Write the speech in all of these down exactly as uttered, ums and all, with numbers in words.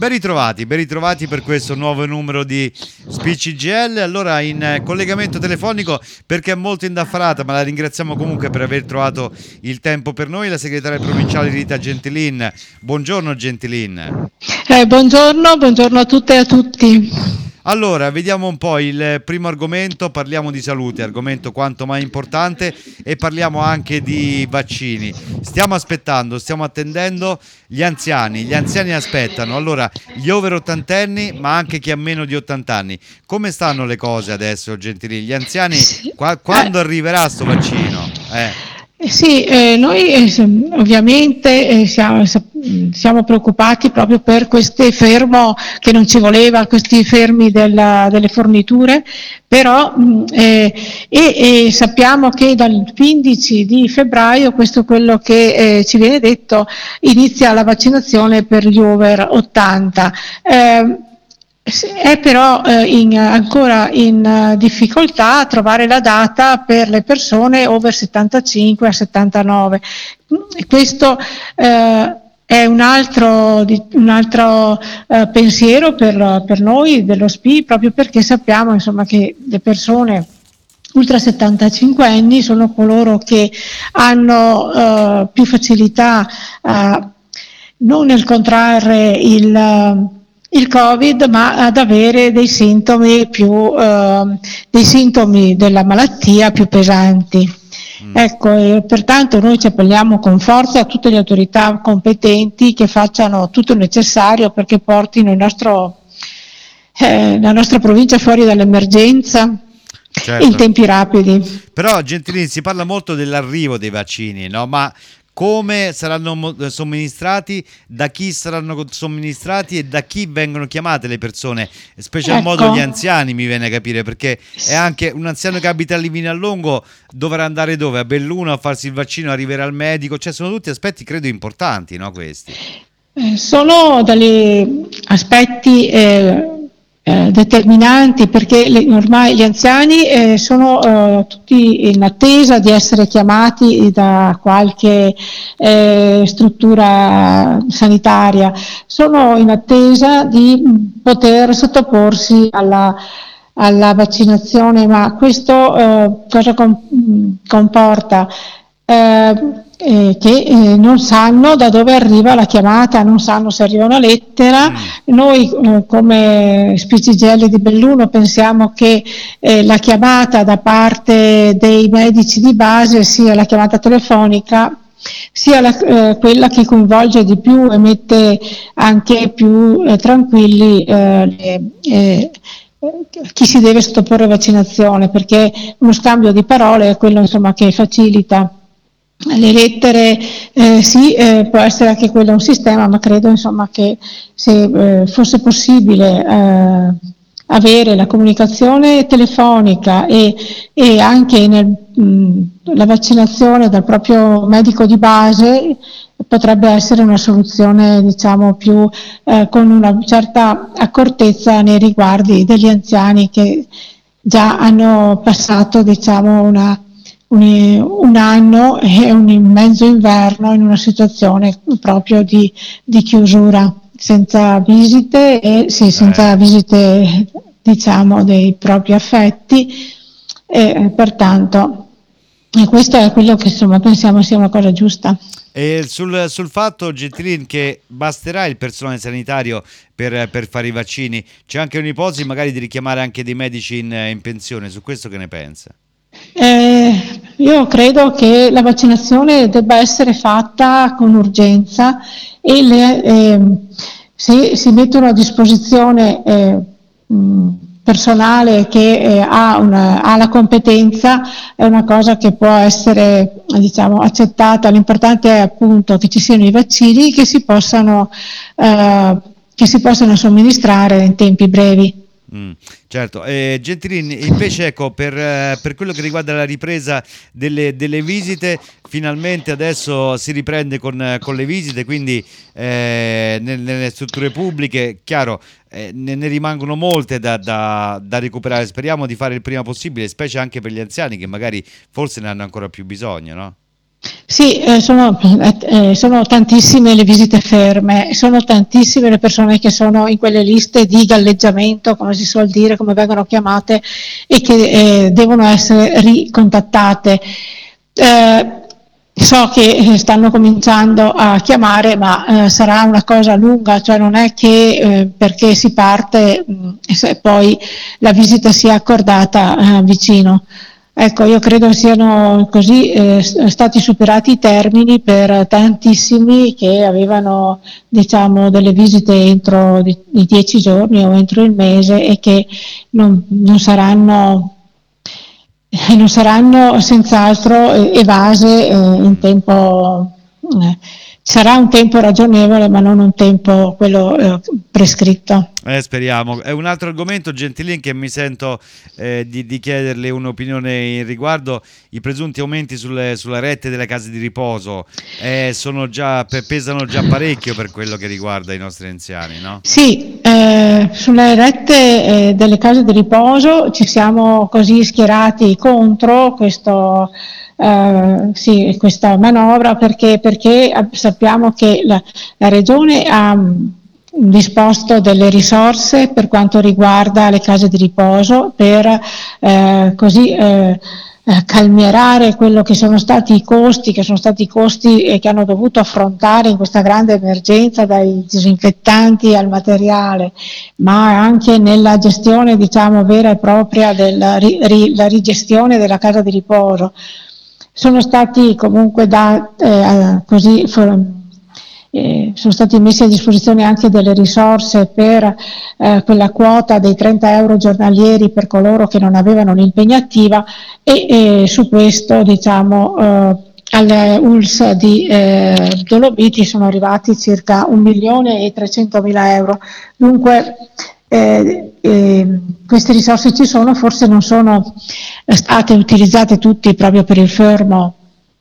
Ben ritrovati, ben ritrovati per questo nuovo numero di Speech I G L. Allora, in collegamento telefonico, perché è molto indaffarata, ma la ringraziamo comunque per aver trovato il tempo per noi, la segretaria provinciale Rita Gentilin. Buongiorno Gentilin. Eh, buongiorno, buongiorno a tutte e a tutti. Allora, vediamo un po' il primo argomento, parliamo di salute, argomento quanto mai importante, e parliamo anche di vaccini. Stiamo aspettando, stiamo attendendo gli anziani, gli anziani aspettano, allora gli over ottantenni, ma anche chi ha meno di ottanta anni. Come stanno le cose adesso, Gentilini? Gli anziani, qua, quando arriverà sto vaccino? Eh. Eh sì, eh, noi eh, ovviamente eh, siamo, siamo preoccupati proprio per questo fermo che non ci voleva, questi fermi della, delle forniture, però mh, eh, e, e sappiamo che dal quindici di febbraio, questo è quello che eh, ci viene detto, inizia la vaccinazione per gli over ottanta. Eh, È però eh, in, ancora in uh, difficoltà a trovare la data per le persone over settantacinque a settantanove. E questo eh, è un altro, di, un altro uh, pensiero per, per noi dello S P I, proprio perché sappiamo insomma, che le persone ultra settantacinque anni sono coloro che hanno uh, più facilità uh, non nel contrarre il uh, il Covid, ma ad avere dei sintomi più eh, dei sintomi della malattia più pesanti. Mm. Ecco, e pertanto noi ci appelliamo con forza a tutte le autorità competenti che facciano tutto il necessario perché portino il nostro, eh, la nostra provincia fuori dall'emergenza. Certo. In tempi rapidi. Però, Gentilini, si parla molto dell'arrivo dei vaccini, no? Ma come saranno somministrati, da chi saranno somministrati e da chi vengono chiamate le persone, special ecco. modo gli anziani, mi viene a capire, perché è anche un anziano che abita a Livinallongo dovrà andare dove? A Belluno a farsi il vaccino, arrivare al medico, cioè sono tutti aspetti credo importanti, no, questi? Eh, sono degli aspetti eh, eh, determinanti perché le, ormai gli anziani eh, sono eh, tutti in attesa di essere chiamati da qualche eh, struttura sanitaria, sono in attesa di poter sottoporsi alla, alla vaccinazione, ma questo eh, cosa com- comporta? Eh, Eh, che eh, non sanno da dove arriva la chiamata, non sanno se arriva una lettera. Mm. Noi eh, come S P I C I G L di Belluno pensiamo che eh, la chiamata da parte dei medici di base sia la chiamata telefonica, sia la, eh, quella che coinvolge di più e mette anche più eh, tranquilli eh, le, eh, chi si deve sottoporre a vaccinazione, perché uno scambio di parole è quello insomma che facilita. Le lettere eh, sì, eh, può essere anche quello un sistema, ma credo insomma che se eh, fosse possibile eh, avere la comunicazione telefonica e, e anche nel, mh, la vaccinazione dal proprio medico di base potrebbe essere una soluzione diciamo più eh, con una certa accortezza nei riguardi degli anziani che già hanno passato diciamo una Un, un anno e un mezzo inverno in una situazione proprio di, di chiusura, senza visite e sì, senza eh. visite diciamo dei propri affetti e pertanto e questo è quello che insomma pensiamo sia una cosa giusta. E sul, sul fatto, Gentilin, che basterà il personale sanitario per, per fare i vaccini, c'è anche un'ipotesi magari di richiamare anche dei medici in, in pensione, su questo che ne pensa? Eh, io credo che la vaccinazione debba essere fatta con urgenza e le, eh, se si mettono a disposizione eh, mh, personale che eh, ha, una, ha la competenza è una cosa che può essere diciamo, accettata. L'importante è appunto che ci siano i vaccini che si possano, eh, che si possano somministrare in tempi brevi. Mm, certo, eh, Gentilini, invece ecco per, eh, per quello che riguarda la ripresa delle, delle visite, finalmente adesso si riprende con, con le visite, quindi eh, nelle, nelle strutture pubbliche, chiaro, eh, ne, ne rimangono molte da, da, da recuperare, speriamo di fare il prima possibile, specie anche per gli anziani che magari forse ne hanno ancora più bisogno, no? Sì, eh, sono, eh, sono tantissime le visite ferme, sono tantissime le persone che sono in quelle liste di galleggiamento, come si suol dire, come vengono chiamate, e che eh, devono essere ricontattate. Eh, so che eh, stanno cominciando a chiamare, ma eh, sarà una cosa lunga, cioè non è che eh, perché si parte mh, e poi la visita sia accordata eh, vicino. Ecco, io credo siano così eh, stati superati i termini per tantissimi che avevano, diciamo, delle visite entro di, di dieci giorni o entro il mese e che non, non saranno, eh, non saranno senz'altro eh, evase eh, in tempo. Eh, sarà un tempo ragionevole, ma non un tempo quello eh, prescritto. Eh, speriamo. È un altro argomento, Gentilin, che mi sento eh, di, di chiederle un'opinione in riguardo. I presunti aumenti sulle, sulla rete delle case di riposo eh, sono già, pe- pesano già parecchio per quello che riguarda i nostri anziani, no? Sì, eh, sulle rette eh, delle case di riposo ci siamo così schierati contro questo, eh, sì, questa manovra perché, perché sappiamo che la, la Regione ha disposto delle risorse per quanto riguarda le case di riposo per eh, così eh, calmierare quello che sono stati i costi, che sono stati i costi eh, che hanno dovuto affrontare in questa grande emergenza, dai disinfettanti al materiale, ma anche nella gestione, diciamo, vera e propria della ri, ri, la rigestione della casa di riposo. Sono stati comunque da, eh, così for, Eh, sono stati messi a disposizione anche delle risorse per eh, quella quota dei trenta euro giornalieri per coloro che non avevano l'impegnativa e, e su questo, diciamo, eh, alle U L S di eh, Dolomiti sono arrivati circa un milione e trecentomila euro. Dunque eh, eh, queste risorse ci sono, forse non sono state utilizzate tutte proprio per il fermo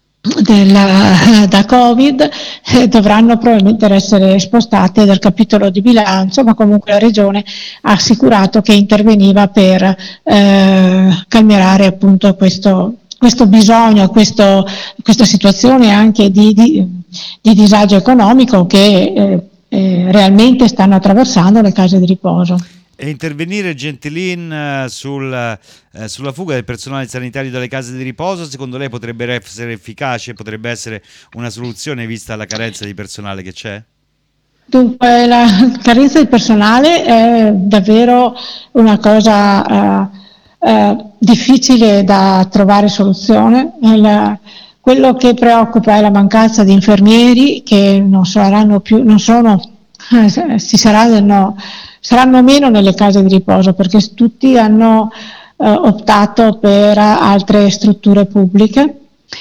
della, da Covid, eh, dovranno probabilmente essere spostate dal capitolo di bilancio, ma comunque la Regione ha assicurato che interveniva per eh, calmierare appunto questo, questo bisogno, questo, questa situazione anche di, di, di disagio economico che eh, eh, realmente stanno attraversando le case di riposo. E intervenire, Gentilin, sul, eh, sulla fuga del personale sanitario dalle case di riposo, secondo lei potrebbe essere efficace, potrebbe essere una soluzione vista la carenza di personale che c'è? Dunque, la carenza di personale è davvero una cosa eh, eh, difficile da trovare soluzione. La, quello che preoccupa è la mancanza di infermieri che non saranno più, non sono, eh, si saranno saranno meno nelle case di riposo perché tutti hanno eh, optato per altre strutture pubbliche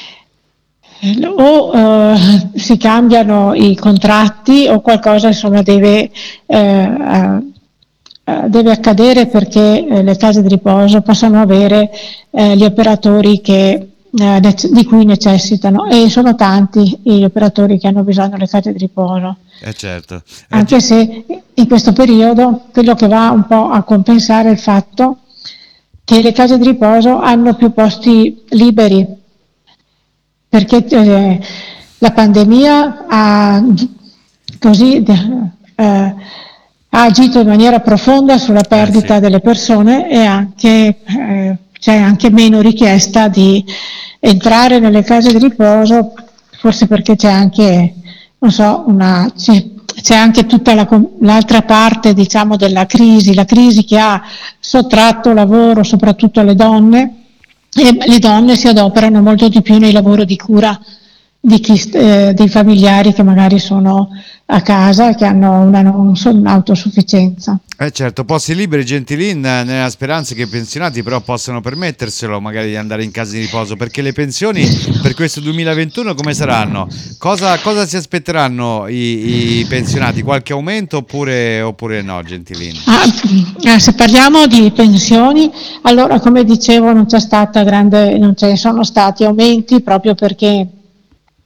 o eh, si cambiano i contratti o qualcosa insomma deve, eh, eh, deve accadere perché eh, le case di riposo possano avere eh, gli operatori che, eh, di cui necessitano e sono tanti gli operatori che hanno bisogno delle case di riposo. Eh certo. Eh, Anche se in questo periodo quello che va un po' a compensare il fatto che le case di riposo hanno più posti liberi, perché eh, la pandemia ha, così, eh, ha agito in maniera profonda sulla perdita eh sì. delle persone e anche, eh, c'è anche meno richiesta di entrare nelle case di riposo, forse perché c'è anche non so, una, c'è, c'è anche tutta la, l'altra parte, diciamo, della crisi, la crisi che ha sottratto lavoro soprattutto alle donne e le donne si adoperano molto di più nei lavori di cura di chi, eh, dei familiari che magari sono a casa e che hanno una non sono un'autosufficienza. Eh certo, posti liberi, Gentilin, nella speranza che i pensionati però possano permetterselo magari di andare in casa di riposo, perché le pensioni per questo duemilaventuno come saranno? Cosa, cosa si aspetteranno i, i pensionati? Qualche aumento oppure, oppure no, Gentilin? Ah, se parliamo di pensioni, allora come dicevo non c'è stata grande, non ce ne sono stati aumenti proprio perché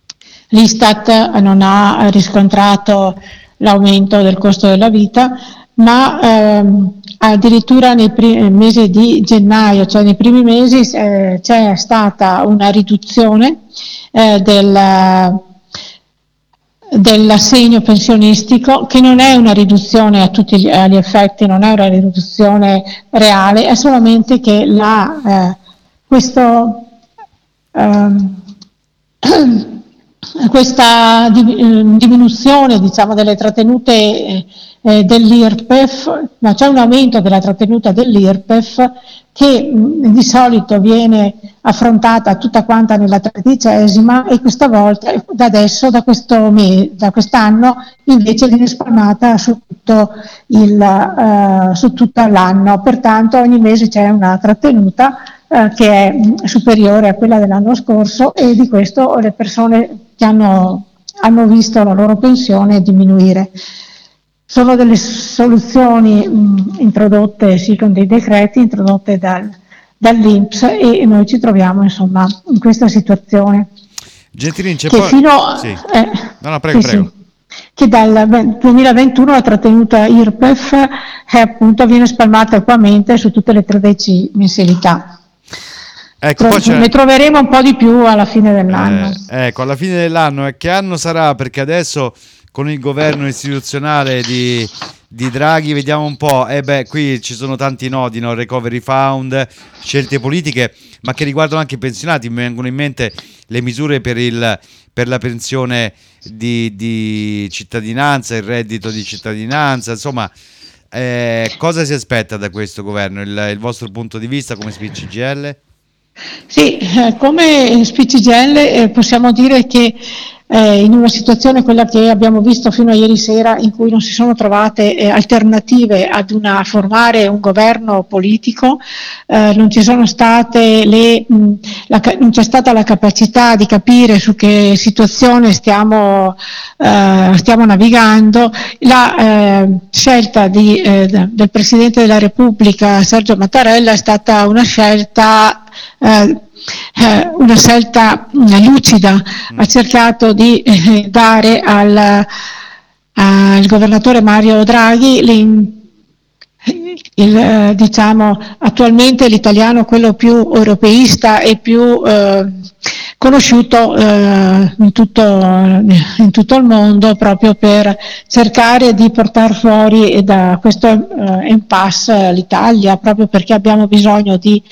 l'Istat non ha riscontrato l'aumento del costo della vita, ma ehm, addirittura nei primi mesi di gennaio, cioè nei primi mesi, eh, c'è stata una riduzione eh, del, dell'assegno pensionistico, che non è una riduzione a tutti gli, agli effetti, non è una riduzione reale, è solamente che la, eh, questo, ehm, questa diminuzione, diciamo, delle trattenute eh, eh, dell'I R P E F, ma c'è un aumento della trattenuta dell'I R P E F che mh, di solito viene affrontata tutta quanta nella tredicesima, e questa volta, da adesso, da, questo me, da quest'anno, invece viene spalmata su tutto, il, eh, su tutto l'anno. Pertanto ogni mese c'è una trattenuta eh, che è mh, superiore a quella dell'anno scorso, e di questo le persone che hanno, hanno visto la loro pensione diminuire. Sono delle soluzioni mh, introdotte, sì, con dei decreti introdotte dal, dall'I N P S, e noi ci troviamo insomma in questa situazione. Gentilini, c'è che poi... fino Sì. eh, No, no, prego, sì, prego. sì, che dal duemilaventuno la trattenuta I R P E F è, appunto, viene spalmata equamente su tutte le tredici mensilità. Ecco, poi c'è... Ne troveremo un po' di più alla fine dell'anno. Eh, ecco, alla fine dell'anno, e che anno sarà? Perché adesso con il governo istituzionale di, di Draghi vediamo un po', e eh beh, qui ci sono tanti nodi, no? Recovery Fund, scelte politiche, ma che riguardano anche i pensionati. Mi vengono in mente le misure per, il, per la pensione di, di cittadinanza, il reddito di cittadinanza, insomma, eh, cosa si aspetta da questo governo? Il, il vostro punto di vista come S P C G I L? Sì, eh, come S P C G I L eh, possiamo dire che eh, in una situazione, quella che abbiamo visto fino a ieri sera, in cui non si sono trovate eh, alternative ad una, a formare un governo politico, eh, non ci sono state le, mh, la, non c'è stata la capacità di capire su che situazione stiamo, eh, stiamo navigando. La eh, scelta di, eh, del Presidente della Repubblica Sergio Mattarella è stata una scelta Eh, eh, una scelta eh, lucida. Ha cercato di eh, dare al, al governatore Mario Draghi l'in, il, eh, diciamo, attualmente l'italiano quello più europeista e più eh, conosciuto eh, in, tutto, in tutto il mondo, proprio per cercare di portare fuori da questo eh, impasse l'Italia, proprio perché abbiamo bisogno di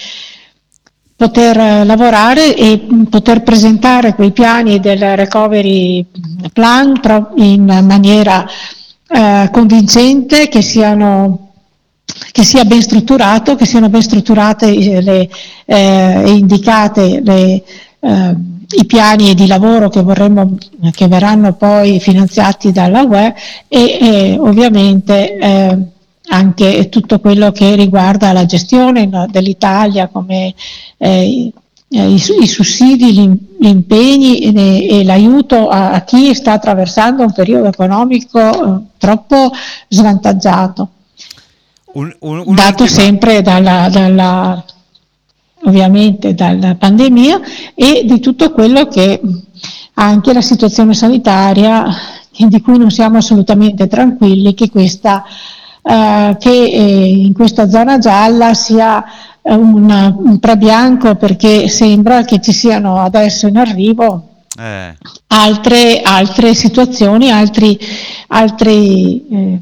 poter lavorare e poter presentare quei piani del recovery plan in maniera eh, convincente, che siano, che sia ben strutturato, che siano ben strutturate le, eh, e indicate le, eh, i piani di lavoro che vorremmo, che verranno poi finanziati dalla U E, e, e ovviamente eh, anche tutto quello che riguarda la gestione, no, dell'Italia, come eh, i, i sussidi, gli impegni e, e l'aiuto a, a chi sta attraversando un periodo economico eh, troppo svantaggiato, un, un, un dato ultima... sempre dalla, dalla, ovviamente dalla pandemia, e di tutto quello che anche la situazione sanitaria, di cui non siamo assolutamente tranquilli, che questa Uh, che eh, in questa zona gialla sia uh, una, un trabianco, perché sembra che ci siano adesso in arrivo eh. altre, altre situazioni, altri, altri, eh,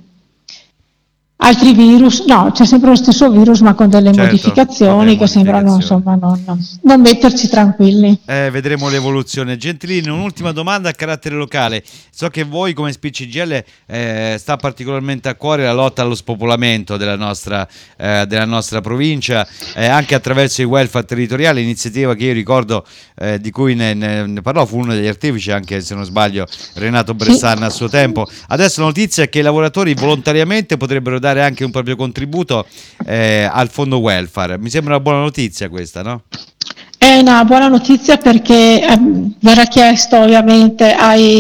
altri virus. No, c'è sempre lo stesso virus, ma con delle certo, modificazioni delle che modificazioni. sembrano insomma non, non metterci tranquilli. Eh, vedremo l'evoluzione. Gentilini, un'ultima domanda a carattere locale. So che voi come S P C G I L eh, sta particolarmente a cuore la lotta allo spopolamento della nostra, eh, della nostra provincia, eh, anche attraverso il welfare territoriale, iniziativa che io ricordo eh, di cui ne, ne, ne parlò, fu uno degli artefici, anche se non sbaglio Renato Bressan, sì, a suo tempo. Adesso la notizia è che i lavoratori volontariamente potrebbero dare anche un proprio contributo eh, al fondo welfare. Mi sembra una buona notizia questa, no? È una buona notizia, perché eh, verrà chiesto ovviamente ai,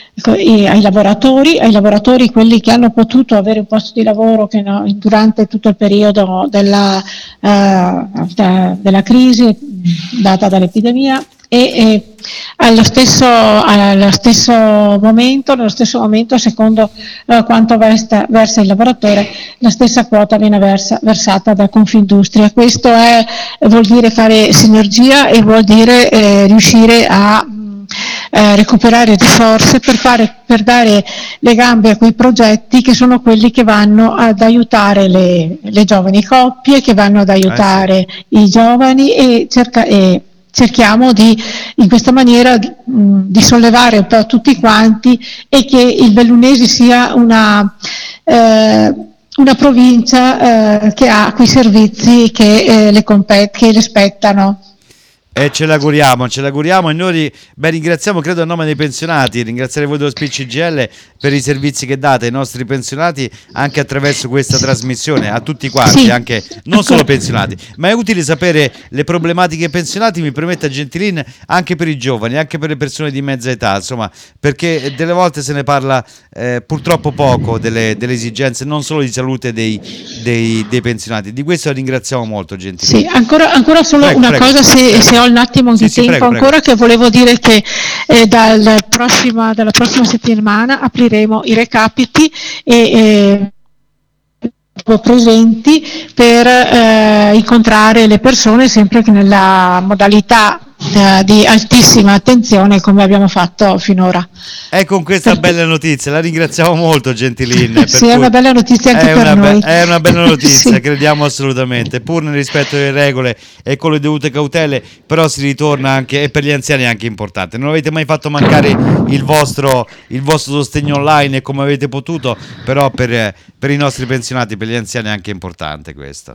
ai lavoratori, ai lavoratori quelli che hanno potuto avere un posto di lavoro che no, durante tutto il periodo della, eh, da, della crisi data dall'epidemia, e, e allo, stesso, allo stesso momento, nello stesso momento, secondo eh, quanto versa, versa il lavoratore, la stessa quota viene versa, versata da Confindustria. Questo è, vuol dire fare sinergia e vuol dire eh, riuscire a Eh, recuperare risorse per, fare, per dare le gambe a quei progetti che sono quelli che vanno ad aiutare le, le giovani coppie, che vanno ad aiutare eh sì. i giovani e, cerca, e cerchiamo di in questa maniera mh, di sollevare un po' tutti quanti e che il Bellunesi sia una eh, una provincia eh, che ha quei servizi che, eh, le, compet- che le spettano. E ce l'auguriamo, ce l'auguriamo e noi beh, ringraziamo, credo a nome dei pensionati, ringraziare voi dello S P I C G I L per i servizi che date ai nostri pensionati anche attraverso questa trasmissione, a tutti quanti, sì. anche non solo pensionati, ma è utile sapere le problematiche pensionati, mi permetta Gentilin, anche per i giovani, anche per le persone di mezza età, insomma, perché delle volte se ne parla eh, purtroppo poco delle, delle esigenze non solo di salute dei, dei, dei pensionati. Di questo ringraziamo molto Gentilin. Sì, ancora, ancora solo prego, una prego, cosa se, prego. se ho un attimo di sì, tempo sì, prego, ancora prego. Che volevo dire che eh, dal prossima, dalla prossima settimana apriremo i recapiti e eh, presenti per eh, incontrare le persone sempre che nella modalità eh, di altissima attenzione come abbiamo fatto finora. E con questa bella notizia la ringraziamo molto Gentilin. Per sì, è una bella notizia anche per noi. Be- è una bella notizia, sì. crediamo assolutamente, pur nel rispetto delle regole e con le dovute cautele, però si ritorna anche, e per gli anziani è anche importante. Non avete mai fatto mancare il vostro, il vostro sostegno online come avete potuto, però per, per i nostri pensionati, per gli anziani è anche importante questo.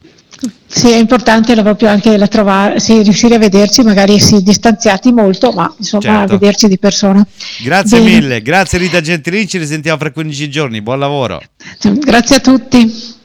Sì, è importante proprio anche la trovare, sì, riuscire a vederci, magari sì, distanziati molto, ma insomma certo. a vederci di persona. Grazie Bene. mille, grazie Rita Gentilin, ci risentiamo fra quindici giorni, buon lavoro. Grazie a tutti.